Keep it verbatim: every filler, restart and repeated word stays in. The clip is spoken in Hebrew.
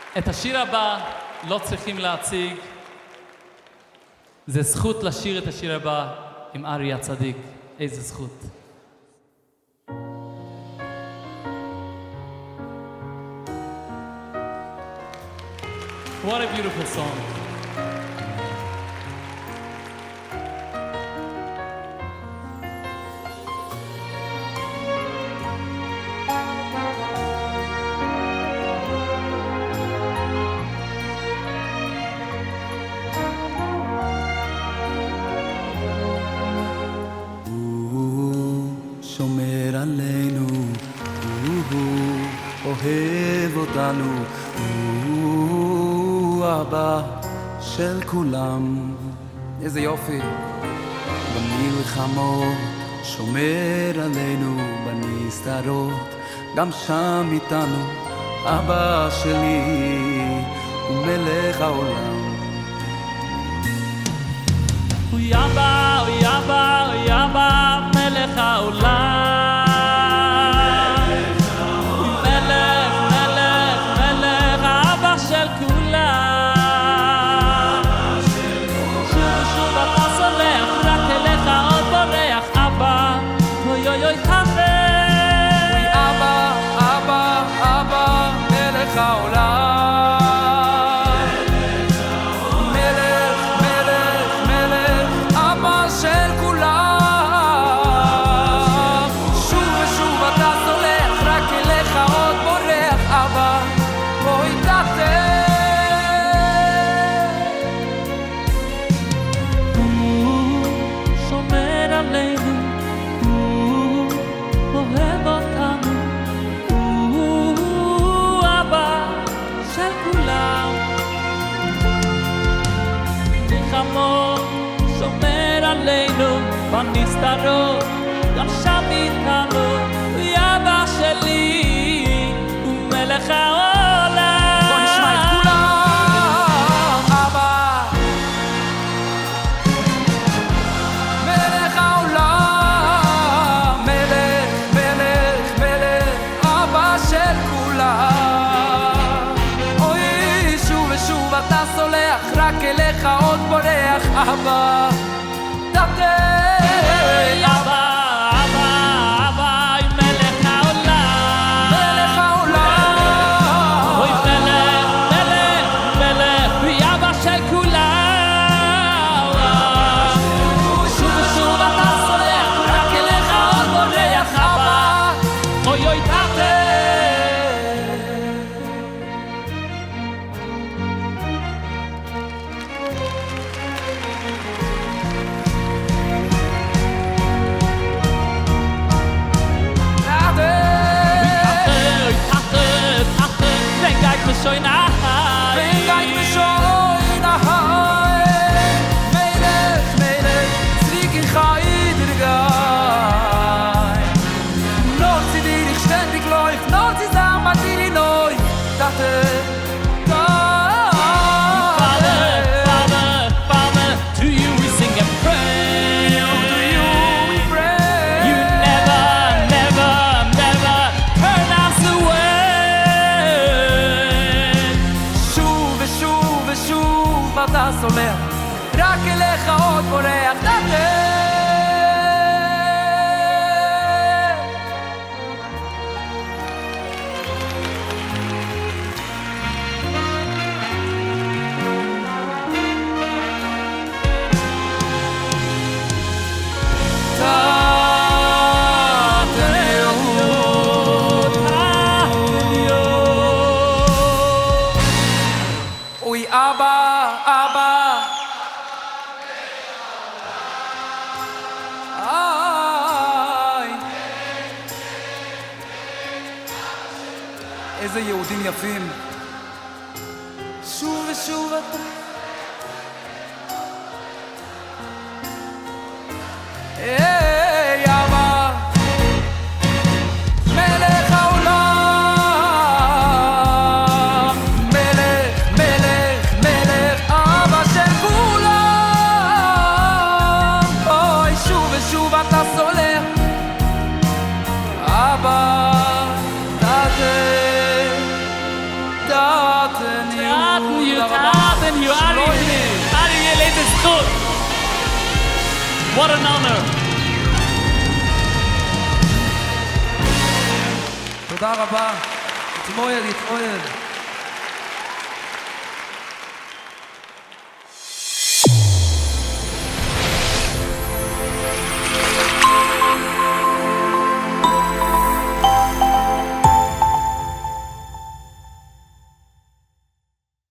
את השיר הבא לא צריכים להציג. זה זכות לשיר את השיר הבא עם אריה הצדיק. איזה זכות. What a beautiful song. שומר עלינו, הוא אוהב אותנו, הוא אבא של כולם. איזה יופי. במלחמות שומר עלינו, בנסתרות גם שם איתנו, אבא שלי הוא מלך העולם. הוא אבא, הוא אבא, הוא אבא מלך העולם. מלך, מלך, מלך, האבא של כולם. שוב ושוב אתה סולח, רק אליך עוד בורח, אבא, אוי אוי אוי חבר. הוא אבא, אבא, אבא מלך העולם. שומר עלינו בנסתרות גם שם איתנו, הוא אבא שלי הוא מלך העולם. בוא נשמע את כולם. אבא מלך העולם, מלך, מלך, מלך, אבא של כולם. אוי שוב ושוב אתה סולח, רק אליך עוד בורח, אבא תתן. אבא, אבא, אבא, מלך העולם. מלך העולם. אוי מלך, מלך, מלך, הוא אבא של כולם. שוב ושוב אתה סולח, רק אליך עוד בורח, אבא, אוי אוי תתן. Schön nach wenn ich mich schön nach meine meine zrick ich heider gai noch sie dir ständig läuft noch sie sagen was sie neu dachte אתה סולח, רק אליך עוד בורח, תתן. אוי אבא, אבא איי איזה יהודים יפים. שוב ושוב אתה היי אבא מלך העולם, מלך, מלך, מלך, אבא של כולם. אוי שוב ושוב אתה סולח, אבא תתן, תתן you, תודה רבה. thank you, שלא Ari. יהיה. Ari, לאיזה זכות. What an honor. תודה רבה. תתמודד, תתמודד.